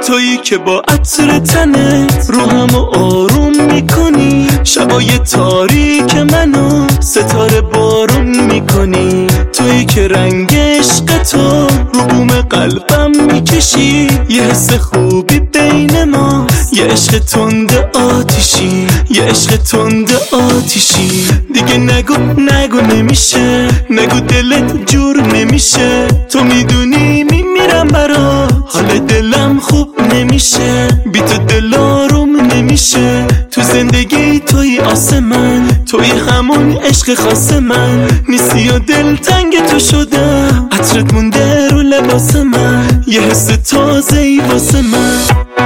تویی که با عطر تنت روحمو آروم میکنی، شبای تاریک منو ستاره بارون میکنی. تویی که رنگ عشق تو رو بوم قلبم میکشی، یه حس خوبی بین ما، یه عشق تند آتیشی، یه عشق تند آتیشی. دیگه نگو نمیشه، نگو دلت جور نمیشه. تو میدونی میمیرم برات، حال دلم خوب نمیشه، بی تو دل آروم نمیشه. تو زندگی توی آسمان، توی همون عشق خاص من نیستی و دل تنگ تو شدم. عطرت مونده رو لباس من، یه حس تازه ای واسه من.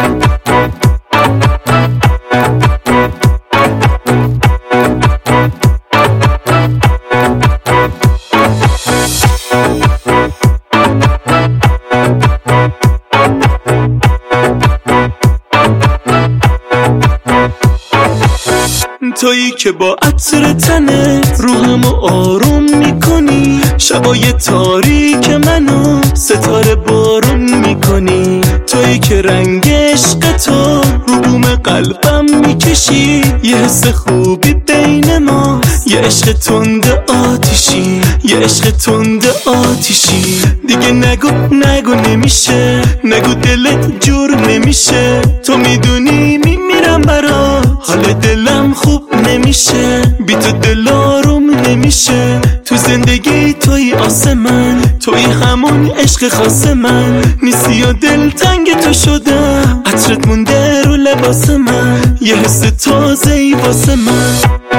تویی که با عطر تنت روحمو آروم میکنی، شبای تاریک منو ستاره بارون میکنی. تویی که رنگ عشق تو رو بوم قلبم میکشی، یه حس خوبی بین ما، یه عشق تند آتیشی، یه عشق تند آتیشی. دیگه نگو نمیشه، نگو دلت جور نمیشه. تو میدونی میمیرم برات، حال دلم خوب نمیشه، بی تو دل آروم نمیشه. تو زندگی توی آسمان، توی همون عشق خاص من نیستی و دل تنگ تو شدم. عطرت مونده رو لباس من، یه حس تازه ای واسه من.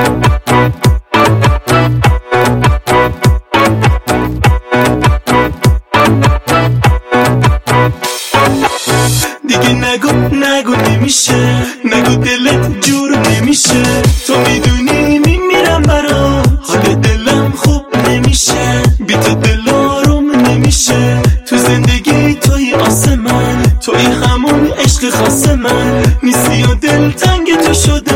دیگه نگو نمیشه، نگو دلت جور نمیشه. تو میدونی میمیرم برات، حال دلم خوب نمیشه، بی تو دل آروم نمیشه. تو زندگی توی آسمان، توی همون عشق خاص من نیستی و دل تنگ تو شده.